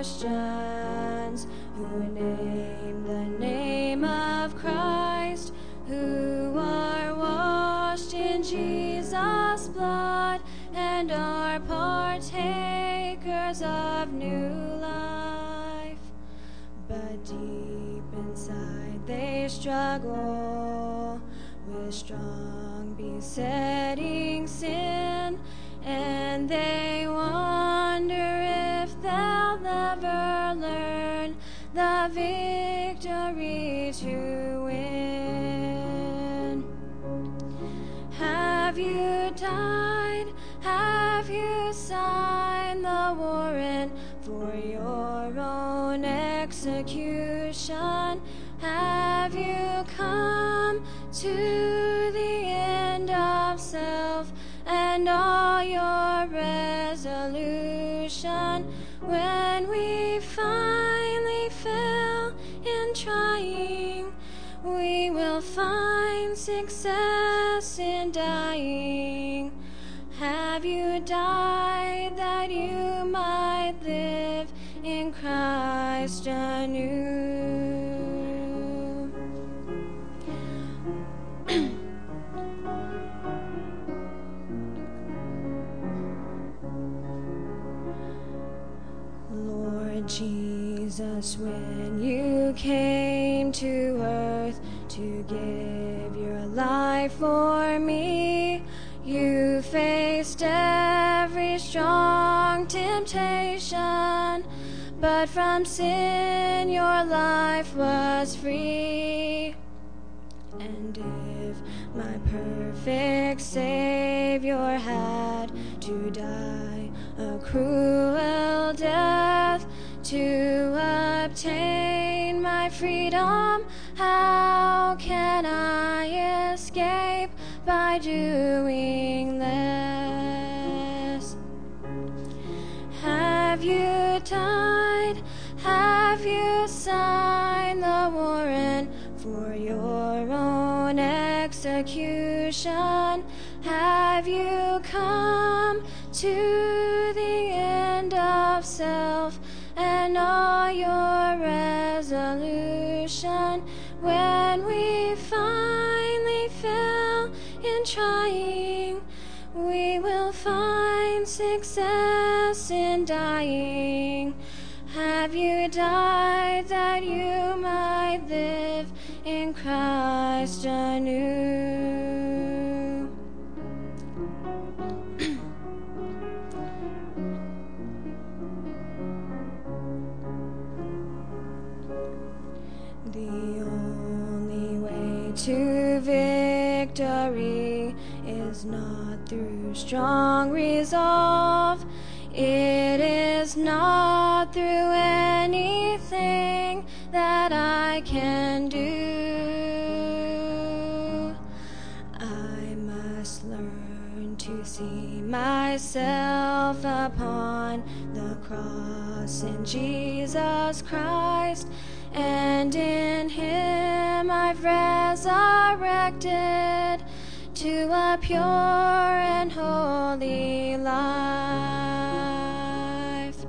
Christians who name the name of Christ, who are washed in Jesus' blood and are partakers of new life. But deep inside they struggle with strong besetting sin, and they wonder if they'll never learn the victory to win. Have you died? Have you signed the warrant for your own execution? Have you come to the end of self and all your resolution? When we finally fail in trying, we will find success in dying. Have you died that you might live in Christ anew? Lord Jesus, when you came to earth to give your life for me, you faced every strong temptation, but from sin your life was free. And if my perfect Savior had to die a cruel death to obtain my freedom, how can I escape by doing less? Have you died? Have you signed the warrant for your own execution? Have you come to the end of self and all your resolution? When we finally fail in trying, we will find success in dying. Have you died that you might live in Christ anew? The only way to victory is not through strong resolve. It is not through anything that I can do. I must learn to see myself upon the cross in Jesus Christ, and in Him I've resurrected to a pure and holy life.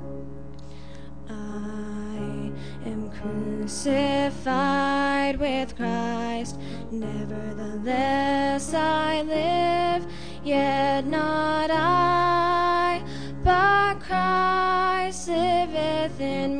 I am crucified with Christ, nevertheless I live, yet not I, but Christ liveth in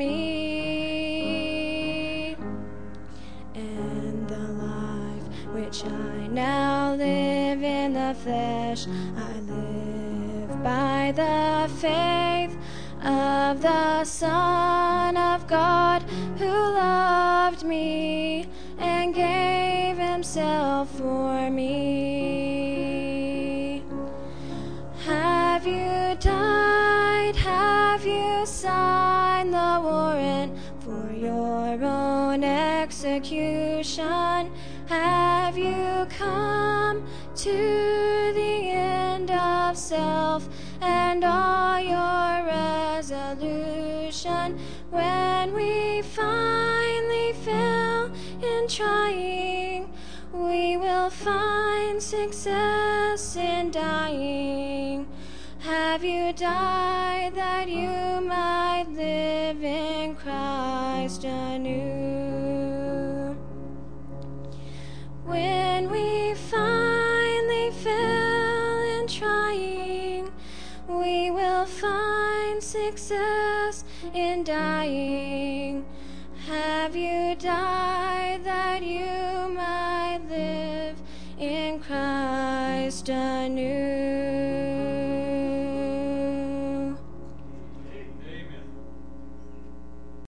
me. And the life which I now live in the flesh, I live by the faith of the Son of God, who loved me and gave Himself for me. Have you died? Have you signed the warrant for your own execution? Have you come to the end of self and all your resolution? When we finally fail in trying, we will find success in dying. Have you died that you might live in success in dying? Have you died that you might live in Christ anew?